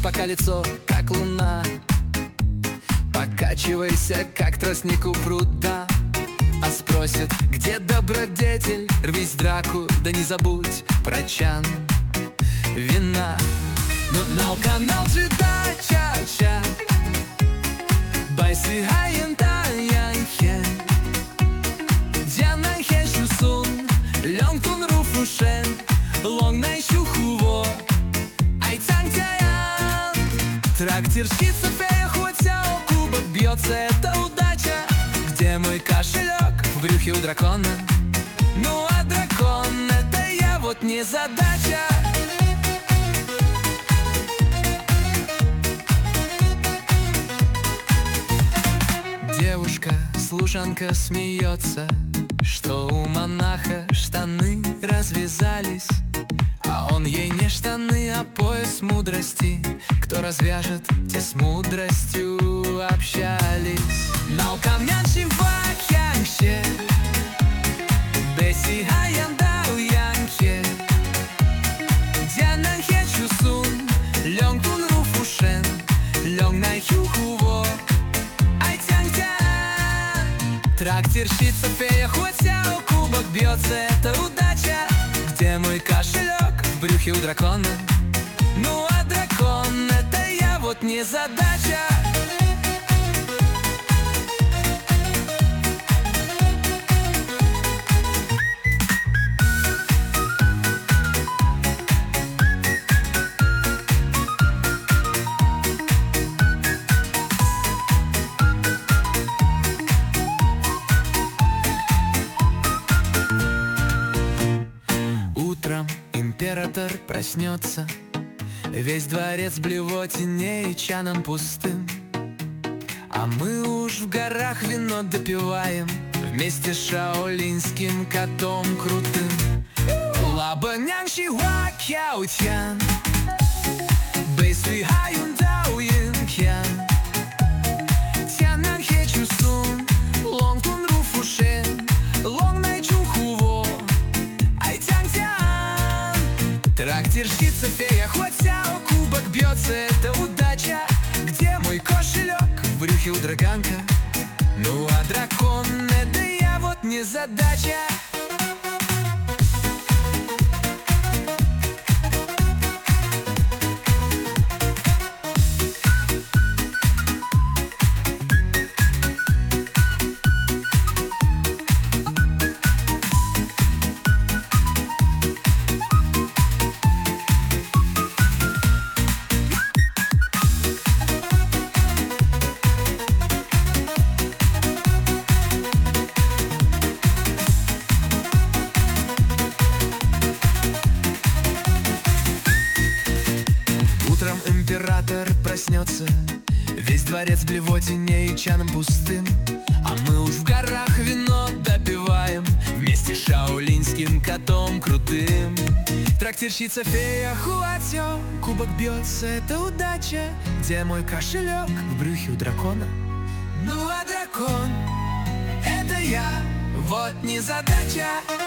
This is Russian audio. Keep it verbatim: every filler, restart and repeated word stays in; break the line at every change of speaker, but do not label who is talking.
пока лицо, как луна. Покачивайся, как тростник у пруда. А спросят, где добродетель? Рвись в драку, да не забудь про чан вина. Ну, на канал чита ча-ча Байси хаен таян хен Дянан хен шусун Лёнг тун руфушен Лонг най шухуво Айцан тяян Трактирщица фея хотя о кубок бьется, это удача. Где мой кошелек? В брюхе у дракона. Ну а дракон — это я, вот не задача. Девушка, служанка смеется, что у монаха штаны развязались. А он ей не штаны, а пояс мудрости. Кто развяжет, те с мудростью общались. Но камнян шивак янще Беси хаян дау янхе Дянан хе чусун Лёнг тун руфушен Лёнг най хюхуво Айтян-тян Трактирщица фея хотя о кубок бьется, это удача. Где мой кошелек? В брюхе у дракона. Ну а дракон — это я, вот не задача. Утром император проснется, весь дворец в блевотине и чаном пустым. А мы уж в горах вино допиваем вместе с шаолинским котом крутым. Лабанян шихуа кяутян Бэйсуи хаюн дауин хян Тянан хе чусун Лонг тун руфушен Лонг най чухуво Айтян-тян Трактирщица фея хотя о кубок бьется, это удача. Где мой кошелек? В брюхе у драганка. Ну а дракон — это я, вот не задача. Утром император проснется, весь дворец в блевотине и чаном пустым. А мы уж в горах вино допиваем вместе с шаолинским котом крутым. Трактирщица фея хуатё, кубок бьется, это удача. Где мой кошелек? В брюхе у дракона. Ну а дракон — это я, вот не задача.